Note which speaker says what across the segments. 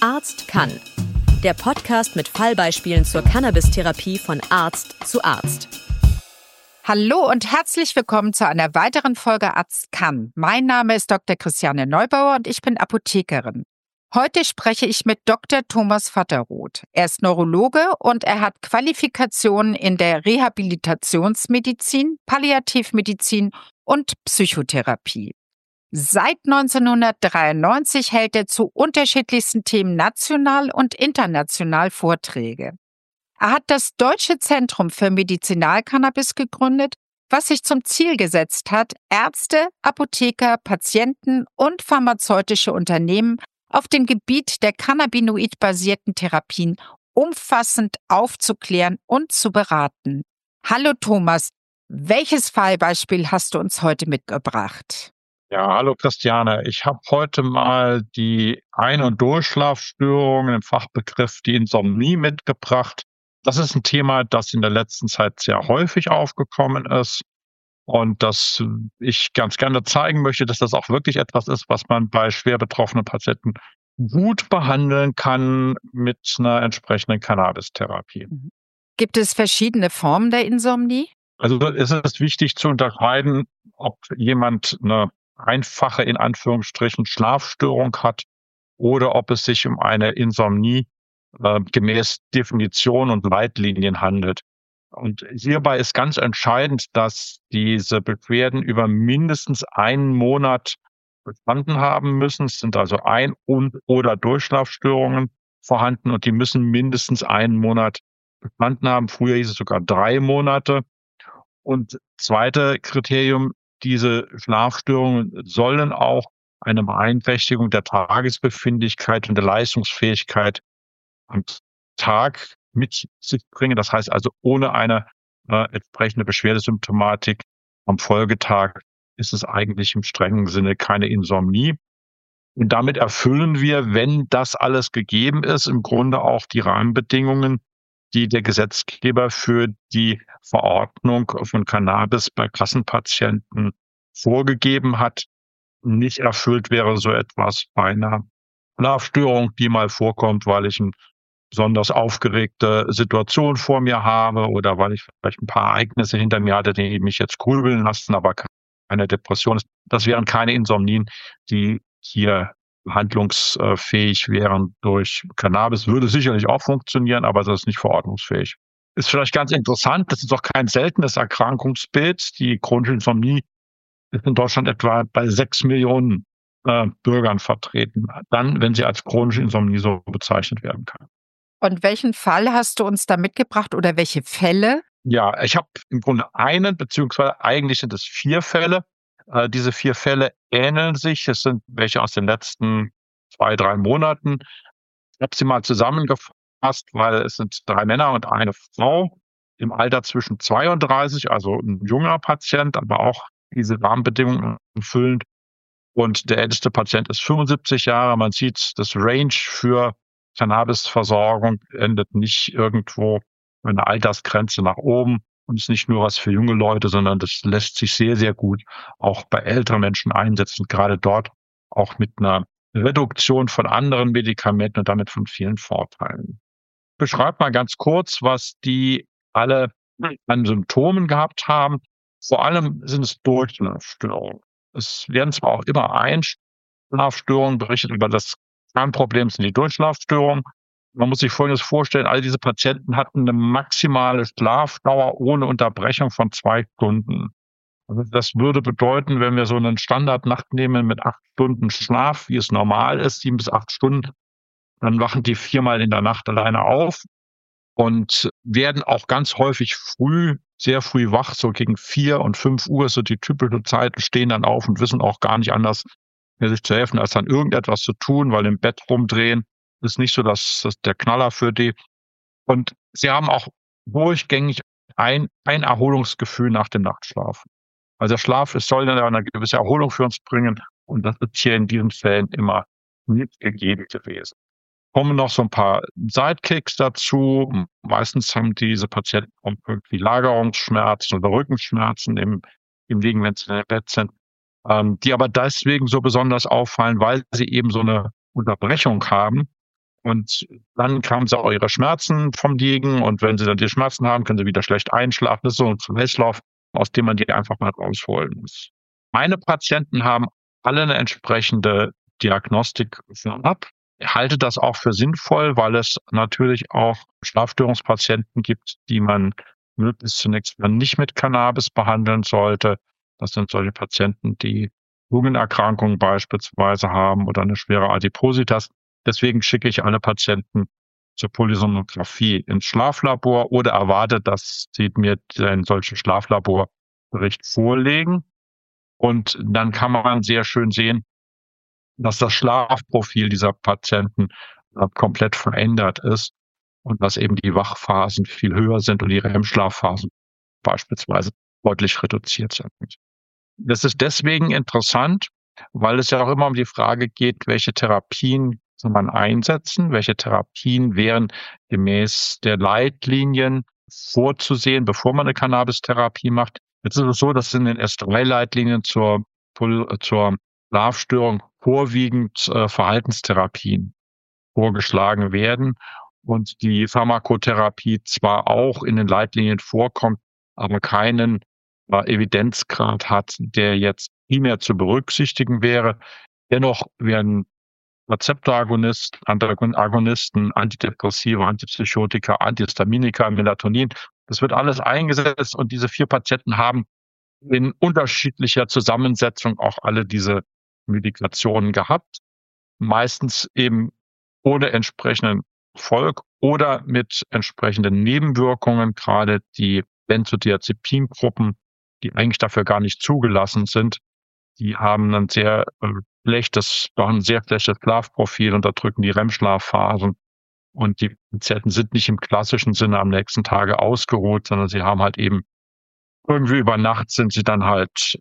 Speaker 1: Arzt kann. Der Podcast mit Fallbeispielen zur Cannabis-Therapie von Arzt zu Arzt.
Speaker 2: Hallo und herzlich willkommen zu einer weiteren Folge Arzt kann. Mein Name ist Dr. Christiane Neubauer und ich bin Apothekerin. Heute spreche ich mit Dr. Thomas Vatterroth. Er ist Neurologe und er hat Qualifikationen in der Rehabilitationsmedizin, Palliativmedizin und Psychotherapie. Seit 1993 hält er zu unterschiedlichsten Themen national und international Vorträge. Er hat das Deutsche Zentrum für Medizinalcannabis gegründet, was sich zum Ziel gesetzt hat, Ärzte, Apotheker, Patienten und pharmazeutische Unternehmen auf dem Gebiet der cannabinoid-basierten Therapien umfassend aufzuklären und zu beraten. Hallo Thomas, welches Fallbeispiel hast du uns heute mitgebracht?
Speaker 3: Ja, hallo Christiane. Ich habe heute mal die Ein- und Durchschlafstörungen, im Fachbegriff die Insomnie, mitgebracht. Das ist ein Thema, das in der letzten Zeit sehr häufig aufgekommen ist und das ich ganz gerne zeigen möchte, dass das auch wirklich etwas ist, was man bei schwer betroffenen Patienten gut behandeln kann mit einer entsprechenden Cannabis-Therapie.
Speaker 2: Gibt es verschiedene Formen der Insomnie?
Speaker 3: Also es ist wichtig zu unterscheiden, ob jemand eine einfache, in Anführungsstrichen, Schlafstörung hat oder ob es sich um eine Insomnie gemäß Definition und Leitlinien handelt. Und hierbei ist ganz entscheidend, dass diese Beschwerden über mindestens einen Monat bestanden haben müssen. Es sind also Ein- oder Durchschlafstörungen vorhanden und die müssen mindestens einen Monat bestanden haben. Früher hieß es sogar 3 Monate. Und zweite Kriterium, diese Schlafstörungen sollen auch eine Beeinträchtigung der Tagesbefindlichkeit und der Leistungsfähigkeit am Tag mit sich bringen. Das heißt also, ohne eine entsprechende Beschwerdesymptomatik am Folgetag ist es eigentlich im strengen Sinne keine Insomnie. Und damit erfüllen wir, wenn das alles gegeben ist, im Grunde auch die Rahmenbedingungen, die der Gesetzgeber für die Verordnung von Cannabis bei Kassenpatienten vorgegeben hat. Nicht erfüllt wäre so etwas bei einer Schlafstörung, die mal vorkommt, weil ich eine besonders aufgeregte Situation vor mir habe oder weil ich vielleicht ein paar Ereignisse hinter mir hatte, die mich jetzt grübeln lassen, aber keine Depression ist. Das wären keine Insomnien, die hier handlungsfähig wären durch Cannabis. Würde sicherlich auch funktionieren, aber das ist nicht verordnungsfähig. Ist vielleicht ganz interessant, das ist auch kein seltenes Erkrankungsbild. Die chronische Insomnie ist in Deutschland etwa bei 6 Millionen Bürgern vertreten. Dann, wenn sie als chronische Insomnie so bezeichnet werden kann.
Speaker 2: Und welchen Fall hast du uns da mitgebracht oder welche Fälle?
Speaker 3: Ja, ich habe im Grunde einen, beziehungsweise eigentlich sind es 4 Fälle. Diese 4 Fälle ähneln sich. Es sind welche aus den letzten 2, 3 Monaten. Ich habe sie mal zusammengefasst, weil es sind 3 Männer und eine Frau im Alter zwischen 32, also ein junger Patient, aber auch diese Rahmenbedingungen erfüllend. Und der älteste Patient ist 75 Jahre. Man sieht, das Range für Cannabisversorgung endet nicht irgendwo bei einer Altersgrenze nach oben. Und ist nicht nur was für junge Leute, sondern das lässt sich sehr, sehr gut auch bei älteren Menschen einsetzen, gerade dort auch mit einer Reduktion von anderen Medikamenten und damit von vielen Vorteilen. Ich beschreibe mal ganz kurz, was die alle an Symptomen gehabt haben. Vor allem sind es Durchschlafstörungen. Es werden zwar auch immer Einschlafstörungen berichtet, aber das Kernproblem sind die Durchschlafstörungen. Man muss sich Folgendes vorstellen, all diese Patienten hatten eine maximale Schlafdauer ohne Unterbrechung von 2 Stunden. Also das würde bedeuten, wenn wir so einen Standardnacht nehmen mit 8 Stunden Schlaf, wie es normal ist, 7 bis 8 Stunden, dann wachen die 4-mal in der Nacht alleine auf und werden auch ganz häufig sehr früh wach, so gegen 4 und 5 Uhr, so die typische Zeit, stehen dann auf und wissen auch gar nicht anders, mir sich zu helfen, als dann irgendetwas zu tun, weil im Bett rumdrehen ist nicht so das der Knaller für die. Und sie haben auch durchgängig ein Erholungsgefühl nach dem Nachtschlaf. Also der Schlaf, es soll ja eine gewisse Erholung für uns bringen und das ist hier in diesen Fällen immer nicht gegeben gewesen. Kommen noch so ein paar Sidekicks dazu. Meistens haben diese Patienten auch irgendwie Lagerungsschmerzen oder Rückenschmerzen im Liegen, wenn sie im Bett sind, die aber deswegen so besonders auffallen, weil sie eben so eine Unterbrechung haben Und dann haben sie auch ihre Schmerzen vom Liegen. Und wenn sie dann die Schmerzen haben, können sie wieder schlecht einschlafen. Das ist so ein Kreislauf, aus dem man die einfach mal rausholen muss. Meine Patienten haben alle eine entsprechende Diagnostik vorab. Ich halte das auch für sinnvoll, weil es natürlich auch Schlafstörungspatienten gibt, die man möglichst zunächst mal nicht mit Cannabis behandeln sollte. Das sind solche Patienten, die Lungenerkrankungen beispielsweise haben oder eine schwere Adipositas. Deswegen schicke ich alle Patienten zur Polysomnographie ins Schlaflabor oder erwarte, dass sie mir einen solchen Schlaflaborbericht vorlegen. Und dann kann man sehr schön sehen, dass das Schlafprofil dieser Patienten komplett verändert ist und dass eben die Wachphasen viel höher sind und die REM-Schlafphasen beispielsweise deutlich reduziert sind. Das ist deswegen interessant, weil es ja auch immer um die Frage geht, welche Therapien soll man einsetzen, welche Therapien wären gemäß der Leitlinien vorzusehen, bevor man eine Cannabis-Therapie macht. Jetzt ist es so, dass in den S3-Leitlinien zur Schlafstörung vorwiegend Verhaltenstherapien vorgeschlagen werden und die Pharmakotherapie zwar auch in den Leitlinien vorkommt, aber keinen Evidenzgrad hat, der jetzt primär zu berücksichtigen wäre. Dennoch werden Rezeptoragonisten, Agonisten, Antidepressiva, Antipsychotika, Antihistaminika, Melatonin, das wird alles eingesetzt und diese 4 Patienten haben in unterschiedlicher Zusammensetzung auch alle diese Medikationen gehabt, meistens eben ohne entsprechenden Erfolg oder mit entsprechenden Nebenwirkungen, gerade die Benzodiazepingruppen, die eigentlich dafür gar nicht zugelassen sind, die haben ein sehr schlechtes Schlafprofil, unterdrücken die REM-Schlafphasen und die Patienten sind nicht im klassischen Sinne am nächsten Tage ausgeruht, sondern sie haben halt eben irgendwie über Nacht sind sie dann halt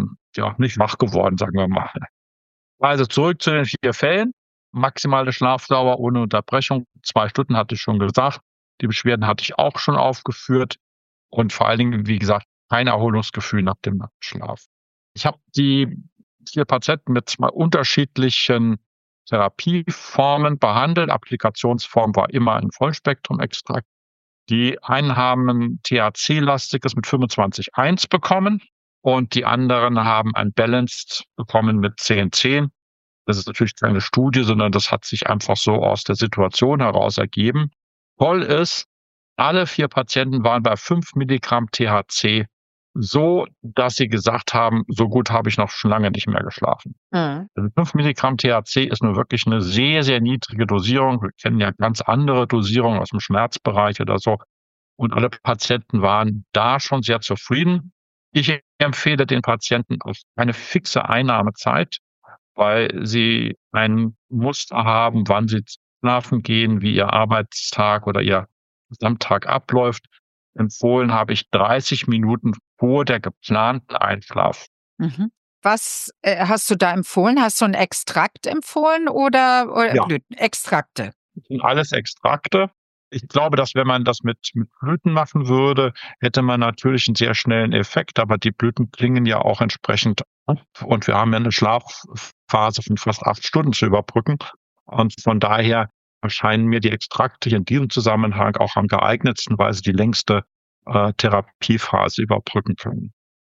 Speaker 3: nicht wach geworden, sagen wir mal. Also zurück zu den 4 Fällen. Maximale Schlafdauer ohne Unterbrechung, 2 Stunden hatte ich schon gesagt. Die Beschwerden hatte ich auch schon aufgeführt. Und vor allen Dingen, wie gesagt, kein Erholungsgefühl nach dem Nachtschlaf. Ich habe die 4 Patienten mit 2 unterschiedlichen Therapieformen behandelt. Applikationsform war immer ein Vollspektrum-Extrakt. Die einen haben ein THC-lastiges mit 25,1 bekommen und die anderen haben ein Balanced bekommen mit 10,10. Das ist natürlich keine Studie, sondern das hat sich einfach so aus der Situation heraus ergeben. Toll ist, alle 4 Patienten waren bei 5 Milligramm THC so, dass sie gesagt haben, so gut habe ich noch schon lange nicht mehr geschlafen. Mhm. 5 Milligramm THC ist nur wirklich eine sehr, sehr niedrige Dosierung. Wir kennen ja ganz andere Dosierungen aus dem Schmerzbereich oder so. Und alle Patienten waren da schon sehr zufrieden. Ich empfehle den Patienten auch eine fixe Einnahmezeit, weil sie ein Muster haben, wann sie schlafen gehen, wie ihr Arbeitstag oder ihr Gesamttag abläuft. Empfohlen habe ich 30 Minuten vor der geplanten Einschlaf.
Speaker 2: Mhm. Was hast du da empfohlen? Hast du ein Extrakt empfohlen oder
Speaker 3: Ja.
Speaker 2: Blüten? Extrakte?
Speaker 3: Das sind alles Extrakte. Ich glaube, dass wenn man das mit Blüten machen würde, hätte man natürlich einen sehr schnellen Effekt, aber die Blüten klingen ja auch entsprechend ab und wir haben ja eine Schlafphase von fast 8 Stunden zu überbrücken und von daher erscheinen mir die Extrakte in diesem Zusammenhang auch am geeignetsten, weil sie die längste Therapiephase überbrücken können.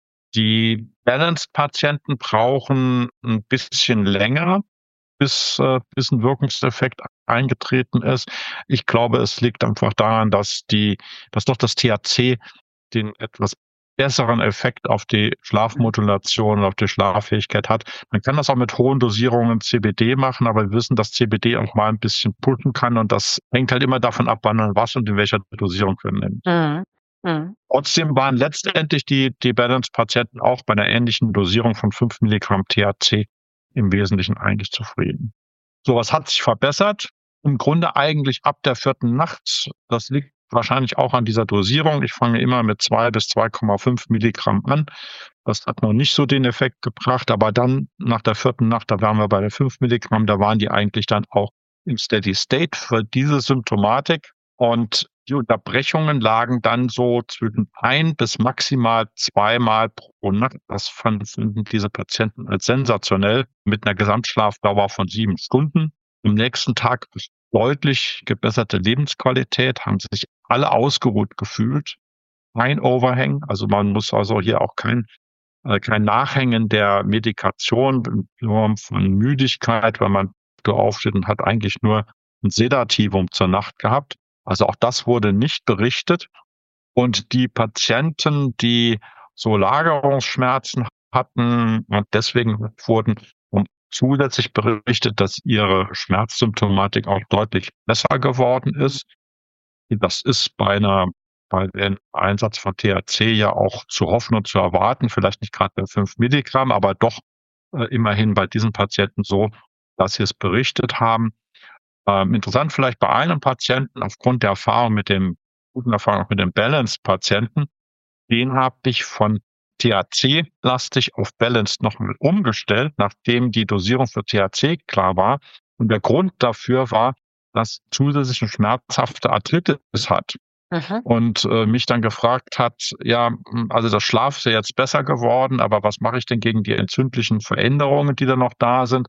Speaker 3: Die Balanced-Patienten brauchen ein bisschen länger, bis ein Wirkungseffekt eingetreten ist. Ich glaube, es liegt einfach daran, dass doch das THC den etwas besseren Effekt auf die Schlafmodulation und auf die Schlaffähigkeit hat. Man kann das auch mit hohen Dosierungen CBD machen, aber wir wissen, dass CBD auch mal ein bisschen pushen kann und das hängt halt immer davon ab, wann man was und in welcher Dosierung wir nehmen. Mhm. Mhm. Trotzdem waren letztendlich die Balance-Patienten auch bei einer ähnlichen Dosierung von 5 Milligramm THC im Wesentlichen eigentlich zufrieden. So, was hat sich verbessert? Im Grunde eigentlich ab der 4. Nacht. Das liegt wahrscheinlich auch an dieser Dosierung. Ich fange immer mit 2 bis 2,5 Milligramm an. Das hat noch nicht so den Effekt gebracht, aber dann nach der 4. Nacht, da waren wir bei der 5 Milligramm, da waren die eigentlich dann auch im Steady State für diese Symptomatik. Und die Unterbrechungen lagen dann so zwischen 1 bis maximal 2-mal pro Nacht. Das finden diese Patienten als sensationell mit einer Gesamtschlafdauer von 7 Stunden. Am nächsten Tag deutlich gebesserte Lebensqualität, haben sich alle ausgeruht gefühlt. Kein Overhang, also man muss also hier auch kein Nachhängen der Medikation in Form von Müdigkeit, weil man aufsteht und hat eigentlich nur ein Sedativum zur Nacht gehabt. Also auch das wurde nicht berichtet. Und die Patienten, die so Lagerungsschmerzen hatten und deswegen wurden zusätzlich berichtet, dass ihre Schmerzsymptomatik auch deutlich besser geworden ist. Das ist bei dem Einsatz von THC ja auch zu hoffen und zu erwarten, vielleicht nicht gerade bei 5 Milligramm, aber doch immerhin bei diesen Patienten so, dass sie es berichtet haben. Interessant vielleicht bei einem Patienten, aufgrund der guten Erfahrung mit dem Balanced-Patienten, den habe ich von THC-lastig auf Balanced nochmal umgestellt, nachdem die Dosierung für THC klar war. Und der Grund dafür war, dass zusätzlich eine schmerzhafte Arthritis hat. Und mich dann gefragt hat, ja, also das Schlaf ist ja jetzt besser geworden, aber was mache ich denn gegen die entzündlichen Veränderungen, die da noch da sind?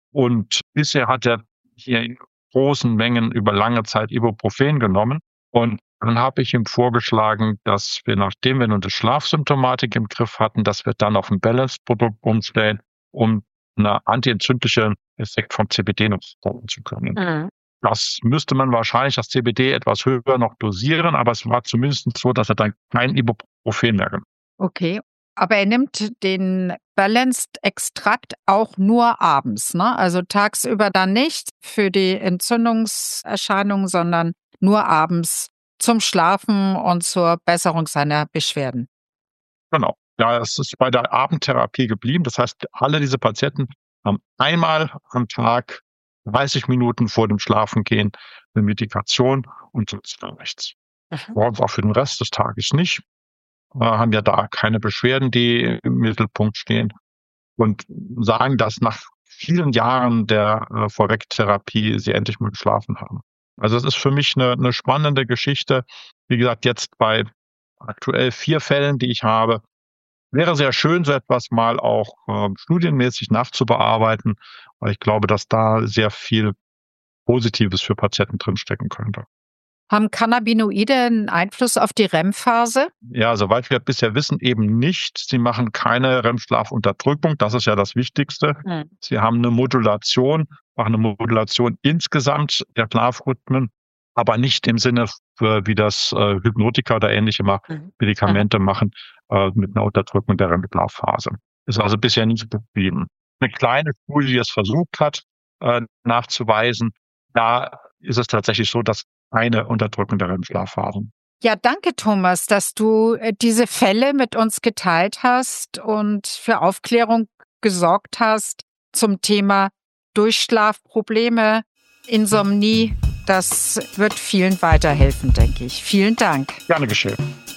Speaker 3: Und bisher hat er hier in großen Mengen über lange Zeit Ibuprofen genommen. Und dann habe ich ihm vorgeschlagen, dass wir, nachdem wir nun die Schlafsymptomatik im Griff hatten, dass wir dann auf ein Balanced-Produkt umstellen, um eine antientzündliche Effekt vom CBD noch nutzen zu können. Mhm. Das müsste man wahrscheinlich das CBD etwas höher noch dosieren, aber es war zumindest so, dass er dann kein Ibuprofen mehr genommen hat.
Speaker 2: Okay, aber er nimmt den Balanced-Extrakt auch nur abends, ne? Also tagsüber dann nicht für die Entzündungserscheinungen, sondern nur abends zum Schlafen und zur Besserung seiner Beschwerden.
Speaker 3: Genau. Ja, es ist bei der Abendtherapie geblieben. Das heißt, alle diese Patienten haben einmal am Tag 30 Minuten vor dem Schlafengehen eine Medikation und sonst gar nichts. Morgens auch für den Rest des Tages nicht. Haben ja da keine Beschwerden, die im Mittelpunkt stehen. Und sagen, dass nach vielen Jahren der Vorwegtherapie sie endlich mal geschlafen haben. Also es ist für mich eine spannende Geschichte. Wie gesagt, jetzt bei aktuell 4 Fällen, die ich habe, wäre sehr schön, so etwas mal auch studienmäßig nachzubearbeiten, weil ich glaube, dass da sehr viel Positives für Patienten drinstecken könnte.
Speaker 2: Haben Cannabinoide einen Einfluss auf die REM-Phase?
Speaker 3: Ja, soweit wir bisher wissen, eben nicht. Sie machen keine REM-Schlafunterdrückung, das ist ja das Wichtigste. Sie haben eine Modulation, machen eine Modulation insgesamt der Schlafrhythmen, aber nicht im Sinne, wie das Hypnotika oder ähnliche Medikamente machen, mit einer Unterdrückung der REM-Schlafphase. Ist also bisher nicht beschrieben. Eine kleine Studie, die es versucht hat, nachzuweisen, da ist es tatsächlich so, dass eine Unterdrückung der REM-Schlafphasen.
Speaker 2: Ja, danke, Thomas, dass du diese Fälle mit uns geteilt hast und für Aufklärung gesorgt hast zum Thema Durchschlafprobleme, Insomnie. Das wird vielen weiterhelfen, denke ich. Vielen Dank.
Speaker 3: Gerne geschehen.